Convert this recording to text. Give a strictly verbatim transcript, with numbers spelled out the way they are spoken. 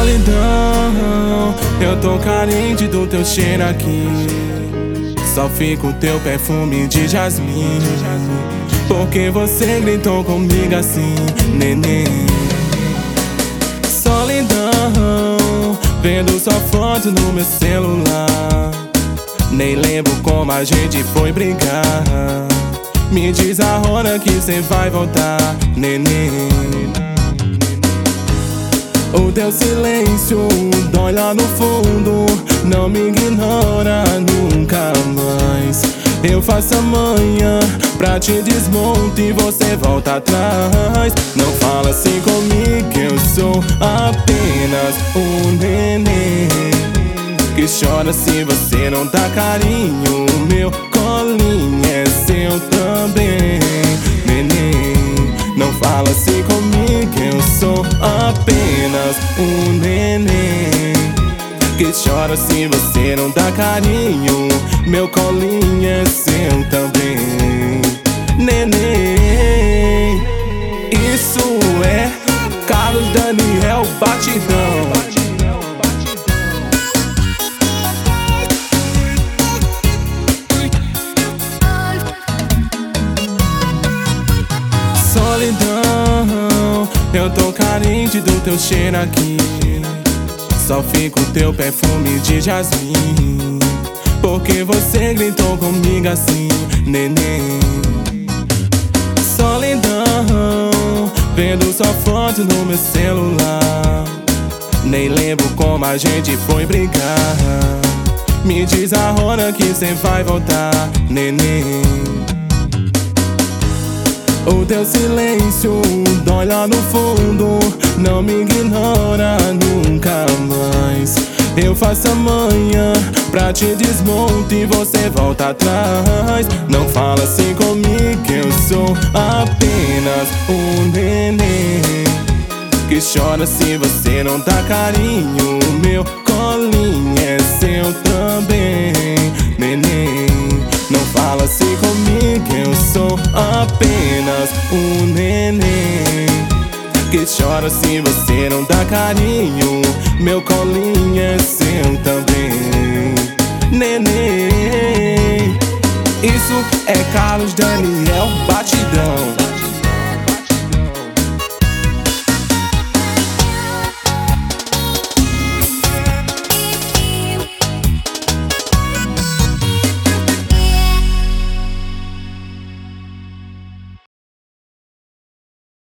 Solidão, eu tô carente do teu cheiro aqui. Só fica o teu perfume de jasmim. Porque você gritou comigo assim, neném. Solidão, vendo sua foto no meu celular. Nem lembro como a gente foi brigar. Me diz a hora que cê vai voltar, neném. O teu silêncio dói lá no fundo. Não me ignora nunca mais. Eu faço a manhã pra te desmonte e você volta atrás. Não fala assim comigo que eu sou apenas um neném que chora se você não dá carinho. Meu colinho é seu também, neném. Não fala assim comigo que eu sou apenas um neném que chora se você não dá carinho. Meu colinho é seu também, neném. Isso é Carlos Daniel Batidão. Solidão, eu tô carente do teu cheiro aqui. Só fica o teu perfume de jasmim. Porque você gritou comigo assim, neném. Solidão, vendo sua foto no meu celular. Nem lembro como a gente foi brigar. Me diz a hora que cê vai voltar, neném. O teu silêncio dói lá no fundo. Não me ignora nunca mais. Eu faço a manhã pra te desmonte e você volta atrás. Não fala assim comigo que eu sou apenas um neném que chora se você não dá carinho. Meu colinho é seu também, neném. Não fala assim comigo que eu sou apenas um neném que chora se você não dá carinho. Meu colinho é seu também, neném. Isso é Carlos Daniel Batidão.